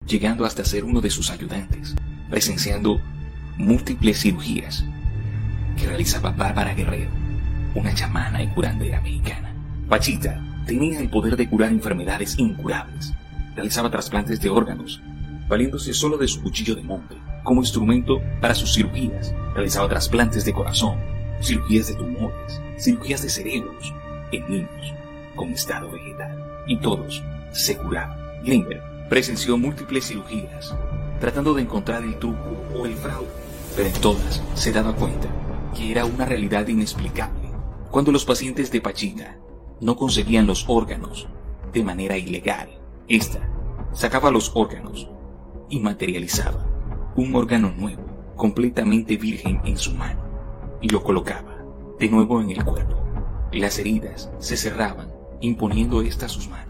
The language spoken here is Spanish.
llegando hasta ser uno de sus ayudantes, presenciando múltiples cirugías que realizaba Bárbara Guerrero, una chamana y curandera mexicana. Pachita tenía el poder de curar enfermedades incurables. Realizaba trasplantes de órganos, valiéndose solo de su cuchillo de monte como instrumento para sus cirugías. Realizaba trasplantes de corazón, cirugías de tumores, cirugías de cerebros en niños con estado vegetal. Y todos se curaban. Greenberg presenció múltiples cirugías, tratando de encontrar el truco o el fraude, pero en todas se daba cuenta que era una realidad inexplicable. Cuando los pacientes de Pachita no conseguían los órganos de manera ilegal, esta sacaba los órganos y materializaba un órgano nuevo, completamente virgen en su mano, y lo colocaba de nuevo en el cuerpo. Las heridas se cerraban imponiendo estas sus manos.